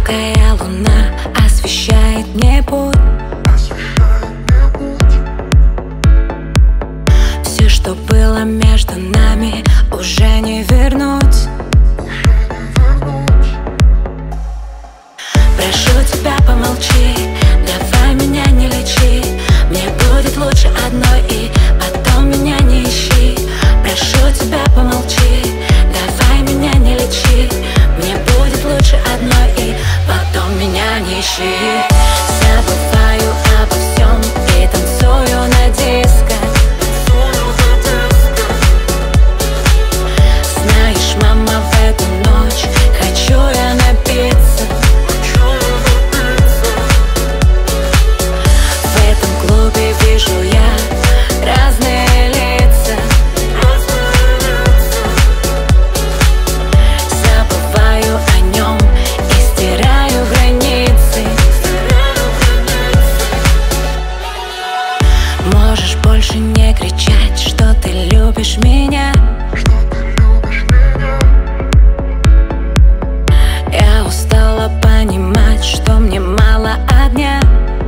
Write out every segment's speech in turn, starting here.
Яркая луна освещает мне путь. Все, что было между нами, уже не вернуть. Прошу тебя, помолчи, давай меня не лечи. Мне будет лучше одной, и потом меня не ищи. Прошу тебя, помолчи, давай меня не лечи. Мне будет лучше одной, и потом меня не ищи. Забываю обо всем и танцую на диско. Знаешь, мама, в эту ночь хочу я напиться. В этом клубе вижу я разные лица. Забываю о нем и стираю границы. Можешь больше не кричать, что ты любишь меня. Я устала понимать, что мне мало огня.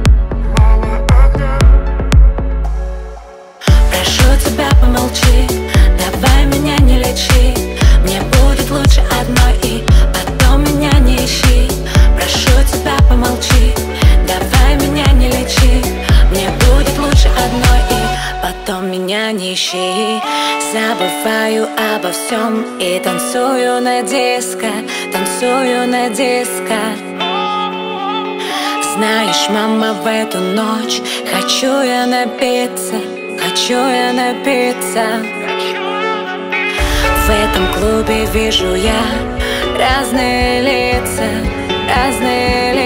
Прошу тебя, помолчи, давай меня не лечи. Мне будет лучше одной, и потом меня не ищи. Прошу тебя, помолчи, давай меня не лечи. Мне будет лучше одной, и потом меня не ищи. Забываю обо всем и танцую на диско, танцую на диско. Знаешь, мама, в эту ночь хочу я напиться, хочу я напиться. В этом клубе вижу я разные лица, разные лица.